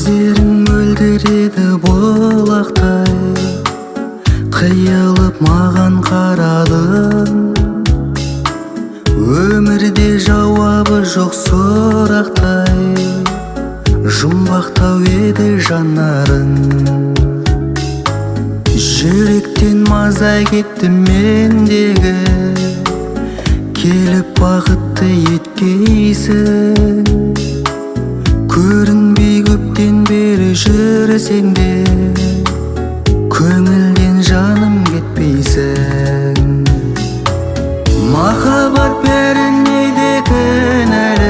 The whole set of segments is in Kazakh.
көздерің мөлдіреді бұлақтай, қиылып маған қарадың. Өмірде жауабы жоқ сұрақтай, жұмбақтау еді жанарың. Жүректен маза кетті мендегі, келіп бақытты еткейсің. Көрінбей көптен бері жүрсең де, көңілден жаным кетпейсің. Махаббат бәріне де кінәлі,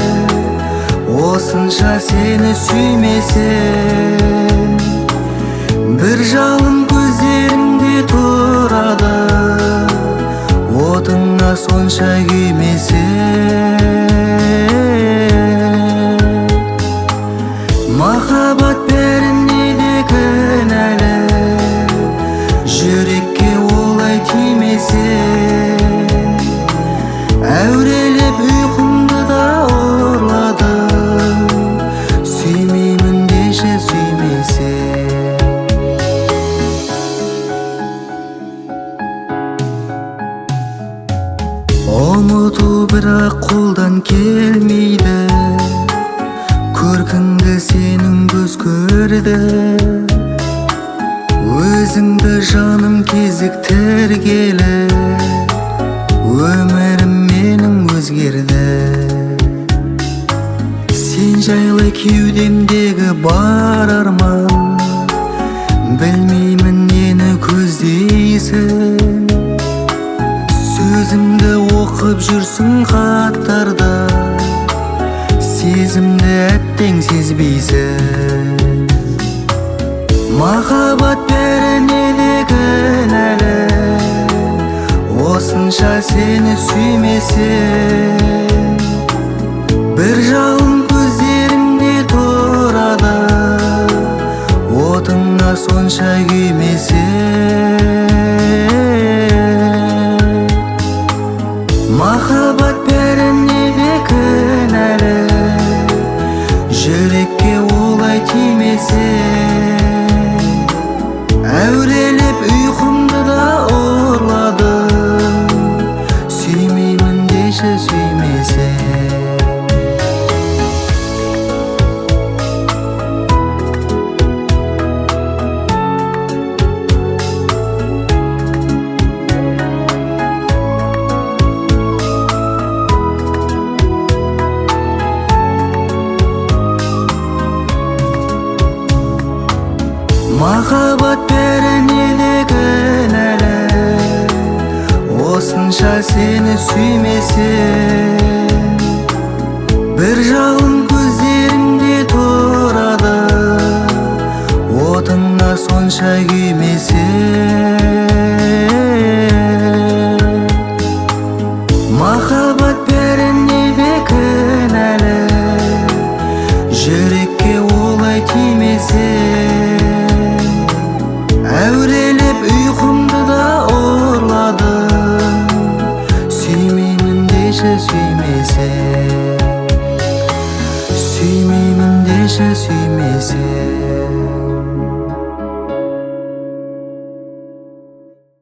осынша сені сүймесем. Бір жалын көздеріңде тұрады, отыңа сонша күймесем. Махаббат бәріне де кінәлі, жүрекке олай тимесе. Әурелеп ұйқымды да ұрладың, сүймеймін деші сүймесе. Ұмыту бірақ қолдан келмейді, көркіңді сенің көз көрді. Өзіңді жаным кезіктіргелі, өмірім менің өзгерді. Сен жайлы кеудемдегі бар арман, білмеймін нені көздейсің. Сөзімді оқып жүрсің хаттарда, сезімді әттең сезбейсің. Махаббат бәріне де кінәлі, осынша сені сүймесем. Бір жалын көздеріңде тұрады, отыңа сонша күймесем. Махаббат бәріне де кінәлі, жүрекке олай тимесе. Әурелеп ұйқымды да ұрладың, сүймеймін деші сүймесе. Махаббат бәріне де кінәлі, осынша сені сүймесем. Бір жалын көздеріңде тұрады, отыңа сонша күймесем. Махаббат бәріне де кінәлі, жүрекке олай тимесе. Әурелеп ұйқымды да ұрладың, сүймеймін деші сүймесе. Сүймеймін деші сүймесе.